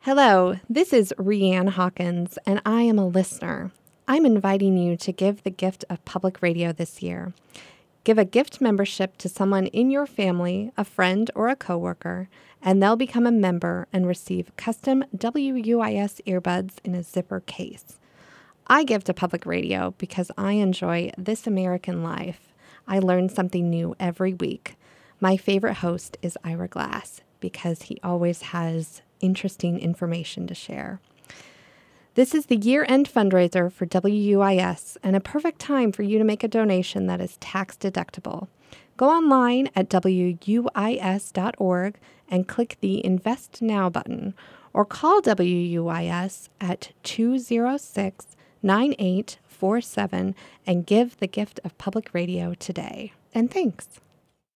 Hello, this is Rhianne Hawkins, and I am a listener. I'm inviting you to give the gift of public radio this year. Give a gift membership to someone in your family, a friend, or a coworker, and they'll become a member and receive custom WUIS earbuds in a zipper case. I give to public radio because I enjoy This American Life. I learn something new every week. My favorite host is Ira Glass because he always has interesting information to share. This is the year-end fundraiser for WUIS and a perfect time for you to make a donation that is tax-deductible. Go online at WUIS.org and click the Invest Now button, or call WUIS at 206-9847 and give the gift of public radio today. And thanks.